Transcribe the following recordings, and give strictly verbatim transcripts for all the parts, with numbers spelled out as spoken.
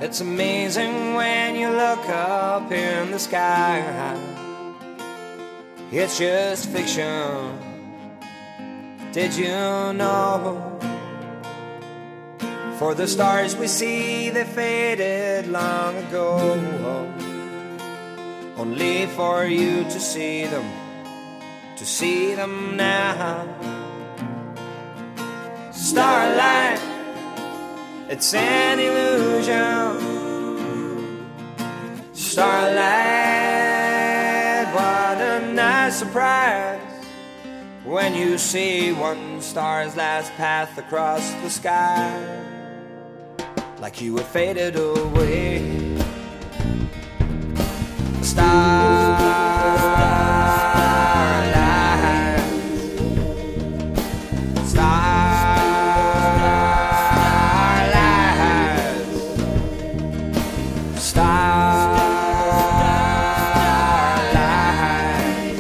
It's amazing when you look up in the sky. It's just fiction. Did you know? For the stars we see, they faded long ago, only for you to see them, to see them now. Starlight, it's an illusion. Starlight, what a nice surprise when you see one star's last path across the sky, like you were faded away. Starlight, starlight, starlight.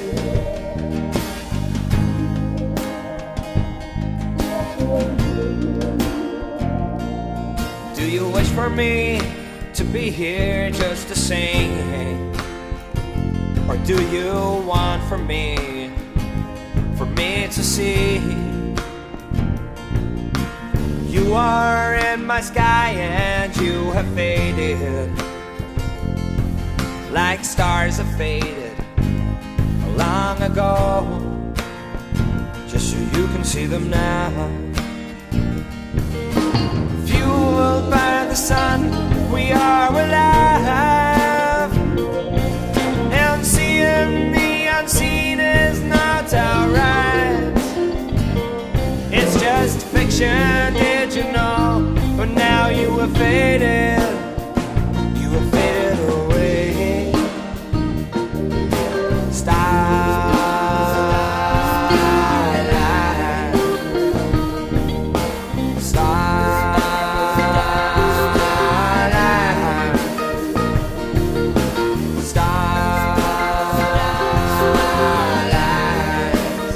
Do you wish for me to be here just to sing? Or do you want for me, for me to see? You are in my sky and you have faded, like stars have faded long ago, just so you can see them now. Fueled by the sun, we are alive, and seeing the unseen is not our right. It's just fiction, did you know? But now you have faded, you have faded away. Starlight, starlight, starlight.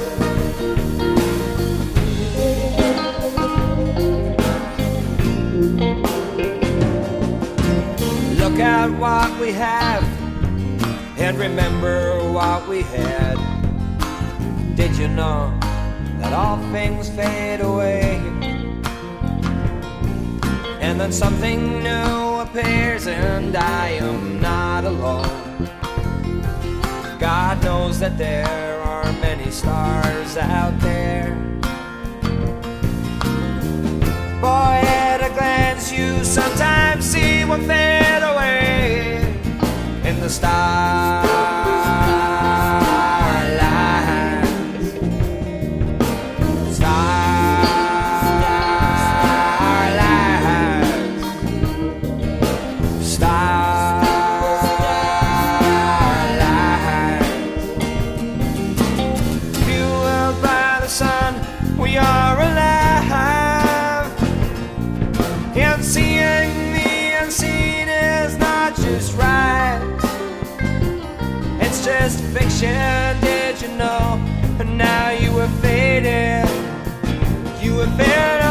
Look at what we have and remember what we had. Did you know that all things fade away, and then something new appears, and I am not alone. God knows that there are many stars out there. Boy, at a glance you sometimes see one fade away in the starlight. Starlight, starlight. Fueled by the sun, we are alive, and seeing the unseen is not just right. It's just fiction, did you know? And now you have faded, you have faded